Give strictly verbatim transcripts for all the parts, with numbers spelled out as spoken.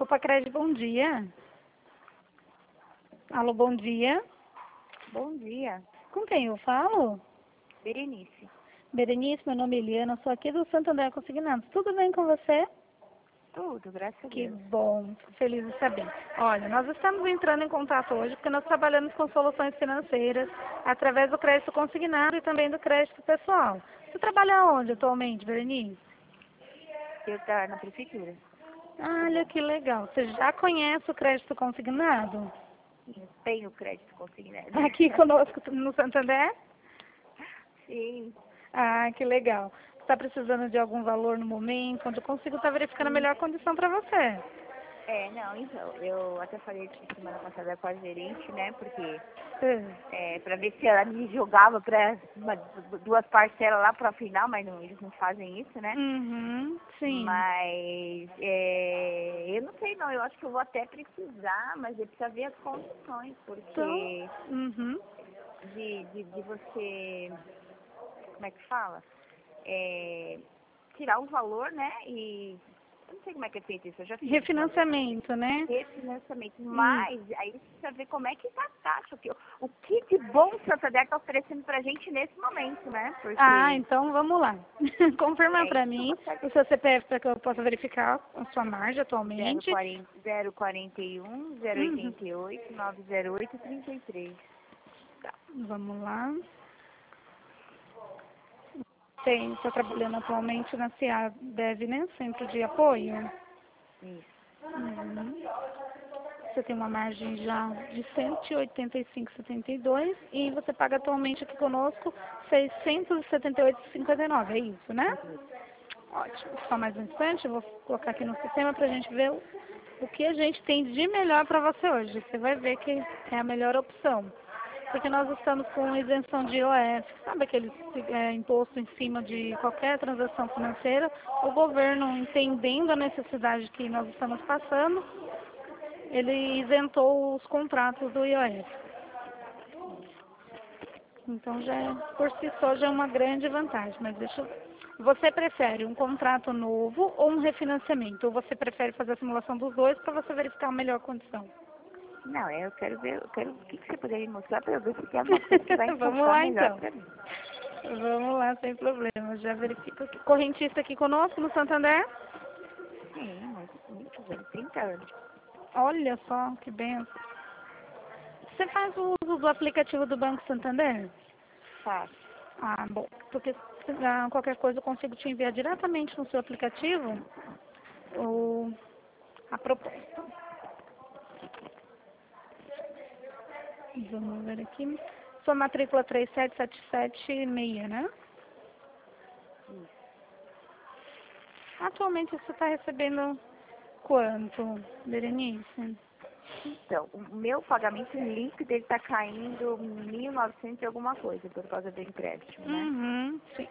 Opa, Cred, bom dia. Alô, bom dia. Bom dia, Com quem eu falo? Berenice. Berenice, meu nome é Eliana, sou aqui do Santo André Consignados. Tudo bem com você? Tudo, graças a Que Deus. bom, fico feliz de saber. Olha, nós estamos entrando em contato hoje porque nós trabalhamos com soluções financeiras através do crédito consignado e também do crédito pessoal. Você trabalha onde atualmente, Berenice? Eu tá na prefeitura. Olha que legal. Você já conhece o crédito consignado? Eu tenho crédito consignado. Aqui conosco no Santander? Sim. Ah, que legal. Você está precisando de algum valor no momento, onde eu consigo estar verificando a melhor condição para você? É, não, então, eu até falei que semana passada com a gerente, né, porque Ah, é, pra ver se ela me jogava pra uma, duas parcelas lá pra final, mas não, eles não fazem isso, né? Uhum, sim. Mas é, eu não sei não, eu acho que eu vou até precisar, mas eu preciso ver as condições, Então, porque uhum. de, de, de você, como é que fala? É, tirar o valor, né? E eu não sei como é que é feito isso, eu já fiz isso uma vez. Refinanciamento, né? Refinanciamento, Isso. mas aí precisa ver como é que tá a taxa, o que, o que de bom o Santander está oferecendo pra gente nesse momento, né? Ah, Porque então vamos lá. Confirma é para isso que eu mim gostaria. o seu C P F para que eu possa verificar a sua margem zero atualmente. quarenta, zero quarenta e um, zero Uhum. oitenta e oito, nove zero oito, trinta e três. Tá, vamos lá. Tem, está trabalhando atualmente na C A D E V, né? Centro de Apoio. Isso. Uhum. Você tem uma margem já de cento e oitenta e cinco vírgula setenta e dois e você paga atualmente aqui conosco seiscentos e setenta e oito vírgula cinquenta e nove, é isso, né? Ótimo. Só mais um instante, eu vou colocar aqui no sistema para a gente ver o, o que a gente tem de melhor para você hoje. Você vai ver que é a melhor opção. Porque nós estamos com isenção de I O F, sabe aquele é, imposto em cima de qualquer transação financeira. O governo, entendendo a necessidade que nós estamos passando, ele isentou os contratos do I O F. Então, já é, por si só, já é uma grande vantagem. Mas deixa eu ver. Você prefere um contrato novo ou um refinanciamento? Ou você prefere fazer a simulação dos dois para você verificar a melhor condição? Não, eu quero ver, eu quero o que, que você poderia mostrar para eu ver se tem alguma coisa que vai Vamos encaixar lá, melhor então. para mim. Vamos lá, sem problema. Já verifico aqui. Correntista aqui conosco no Santander? Sim, muito, muito bem, trinta anos. Olha só, que benção. Você faz o uso do aplicativo do Banco Santander? Faço. Ah, bom. Porque ah, qualquer coisa eu consigo te enviar diretamente no seu aplicativo o, a proposta. Vamos ver aqui. Sua matrícula três sete sete sete seis, né? Isso. Atualmente você está recebendo quanto, Berenice? Então, o meu pagamento líquido ele está caindo mil e novecentos e alguma coisa por causa do empréstimo, né? Uhum, sim.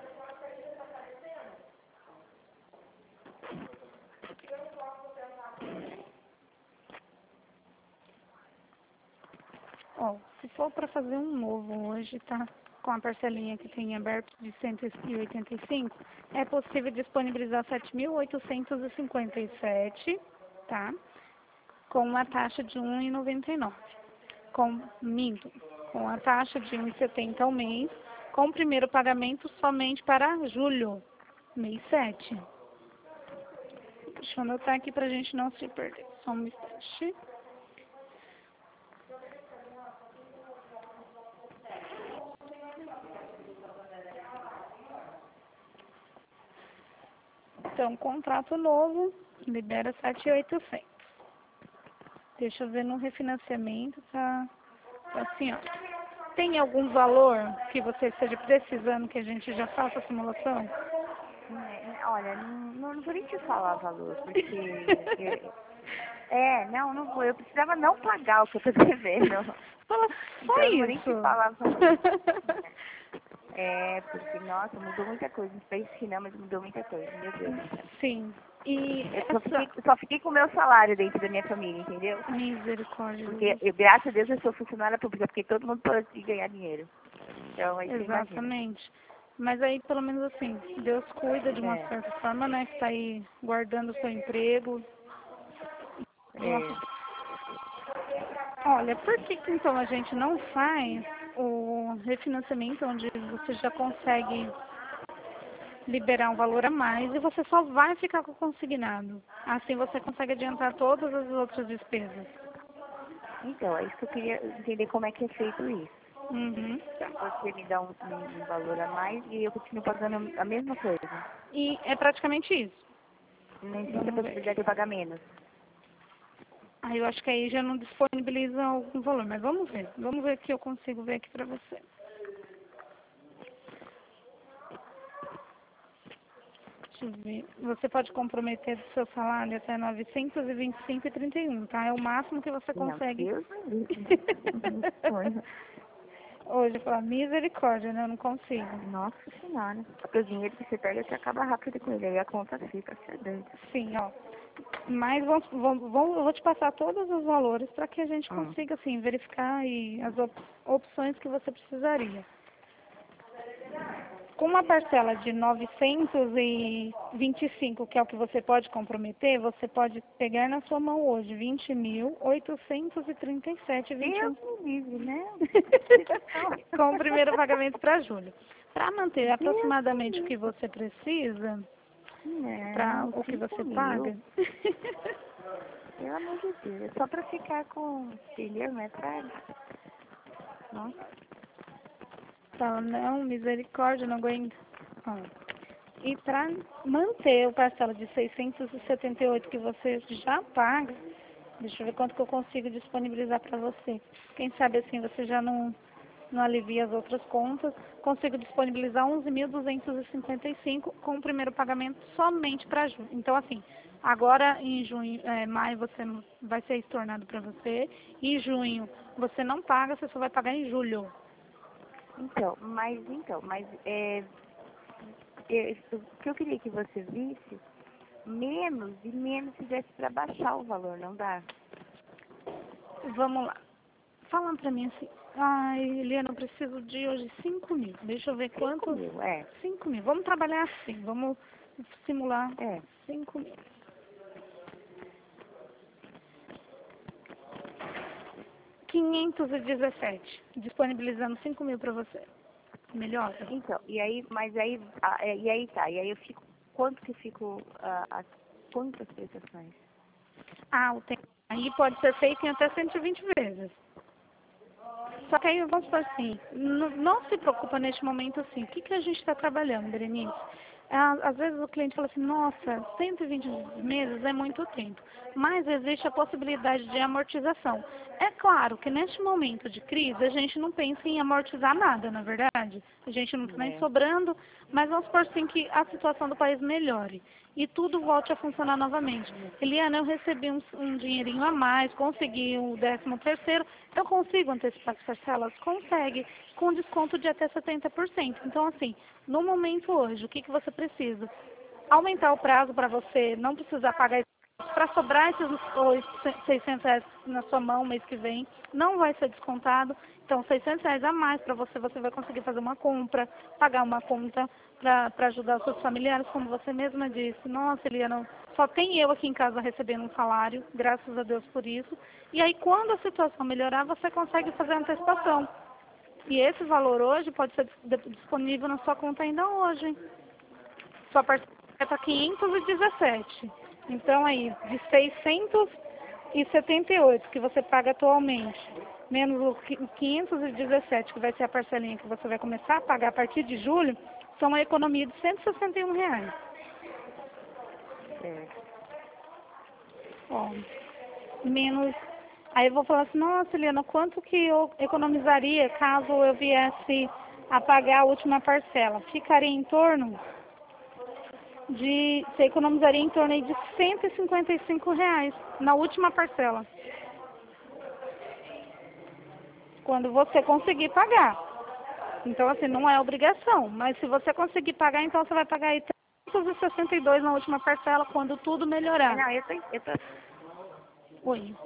Ó, se for para fazer um novo hoje, tá? Com a parcelinha que tem aberto de cento e oitenta e cinco, é possível disponibilizar sete mil oitocentos e cinquenta e sete, tá? Com uma taxa de um vírgula noventa e nove. Com, minto, com a taxa de um vírgula setenta ao mês, com o primeiro pagamento somente para julho, mês sete. Deixa eu anotar aqui para a gente não se perder. Só um instante. Então, contrato novo, libera sete mil e oitocentos. Deixa eu ver no refinanciamento, tá, tá assim, ó. Tem algum valor que você esteja precisando que a gente já faça a simulação? É, olha, não, não, não vou nem te falar valor, porque... eu- é, não, não vou. Eu precisava não pagar o que eu tô devendo. Fala só Então eu não vou nem te isso. falar valor. É, porque, nossa, mudou muita coisa. A gente pensa que não, mas mudou muita coisa, meu Deus do céu. Sim. E Eu só fiquei, essa só fiquei com o meu salário dentro da minha família, entendeu? misericórdia, Porque, Jesus. eu, graças a Deus, eu sou funcionária pública, porque todo mundo pode ganhar dinheiro. Então, aí você imagina. Exatamente. Mas aí, pelo menos assim, Deus cuida de uma É, certa forma, né? Que tá aí guardando o seu emprego. É, Olha, por que que então a gente não faz o refinanciamento onde você já consegue liberar um valor a mais e você só vai ficar com o consignado? Assim você consegue adiantar todas as outras despesas. então, é isso que eu queria entender como é que é feito isso. Uhum. Você me dá um, um- um valor a mais e eu continuo pagando a mesma coisa. E é praticamente isso. Não existe a Vamos ver possibilidade aqui. de eu pagar menos. Aí eu acho que aí já não disponibiliza algum valor, mas vamos ver. Vamos ver o que eu consigo ver aqui pra você. Deixa eu ver. Você pode comprometer o seu salário até novecentos e vinte e cinco e trinta e um, tá? É o máximo que você Não, consegue. Deus me livre. Sonho. Hoje, falar misericórdia, né? Eu não consigo. Nossa senhora. Porque o dinheiro que você pega, você acaba rápido com ele. Aí a conta fica, você é doido. Sim, ó. Mas vamos, vamos, vamos- eu vou te passar todos os valores para que a gente Hum. consiga, assim, verificar e as op- opções que você precisaria. Com uma parcela de novecentos e vinte e cinco, que é o que você pode comprometer, você pode pegar na sua mão hoje vinte mil oitocentos e trinta e sete e vinte e um. Deus me livre, né? Com o primeiro pagamento para julho. Para manter Deus me aproximadamente o que livre. você precisa, para Não, o que cinco você mil. paga. Pelo amor de Deus. É só pra ficar com... Entendeu? Não é pra... Nossa. Fala, não, misericórdia, não aguento. Ó, e para manter o parcela de seiscentos e setenta e oito que você já paga, deixa eu ver quanto que eu consigo disponibilizar para você. Quem sabe assim você já não, não alivia as outras contas. Consigo disponibilizar onze mil duzentos e cinquenta e cinco com o primeiro pagamento somente para junho. Então, assim, agora em junho, é, maio você não, vai ser estornado para você. E junho você não paga, você só vai pagar em julho. Então, mas então, mas é, é, o que eu queria que você visse, menos e menos se desse pra baixar o valor, não dá? Vamos lá. Fala pra mim assim, ai, Eliana, eu preciso de hoje cinco mil. Deixa eu ver Cinco quanto. mil, é, Cinco mil. Vamos trabalhar assim, vamos simular é. cinco mil. Quinhentos e dezessete. Disponibilizando cinco mil pra você. Melhora? Então, e aí, mas aí, ah, é, e aí tá, e aí eu fico, quanto que eu fico, ah, as, quantas prestações? Ah, o tempo aí pode ser feito em até cento e vinte vezes. Só que aí vamos supor assim, não, não se preocupa neste momento assim, o que, que a gente está trabalhando, Berenice? Ah, Às vezes o cliente fala assim, nossa, cento e vinte meses é muito tempo, mas existe a possibilidade de amortização. É claro que neste momento de crise a gente não pensa em amortizar nada, na verdade. A gente não está nem É. sobrando, mas vamos supor assim que a situação do país melhore e tudo volte a funcionar novamente. Eliana, eu recebi um, um dinheirinho a mais, consegui o décimo terceiro, eu consigo antecipar as parcelas? Consegue, com desconto de até setenta por cento. Então, assim, no momento hoje, o que, que você precisa? Aumentar o prazo para você não precisar pagar para sobrar esses os seiscentos reais na sua mão mês que vem, não vai ser descontado. Então, seiscentos reais a mais para você, você vai conseguir fazer uma compra, pagar uma conta para ajudar os seus familiares, como você mesma disse. Nossa, Eliana, só tem eu aqui em casa recebendo um salário, graças a Deus por isso. E aí, quando a situação melhorar, você consegue fazer a antecipação. E esse valor hoje pode ser disponível na sua conta ainda hoje. Sua parcela está quinhentos e dezessete. Então aí, de seiscentos e setenta e oito que você paga atualmente, menos os quinhentos e dezessete, que vai ser a parcelinha que você vai começar a pagar a partir de julho, são uma economia de cento e sessenta e um reais. Certo. Ó, menos. Aí eu vou falar assim, nossa, Eliana, quanto que eu economizaria caso eu viesse a pagar a última parcela? Ficaria em torno de, você economizaria em torno aí de cento e cinquenta e cinco reais na última parcela. Quando você conseguir pagar. Então, assim, não é obrigação, mas se você conseguir pagar, então você vai pagar aí trezentos e sessenta e dois na última parcela quando tudo É, melhorar. não, eu tô, eu tô Oi.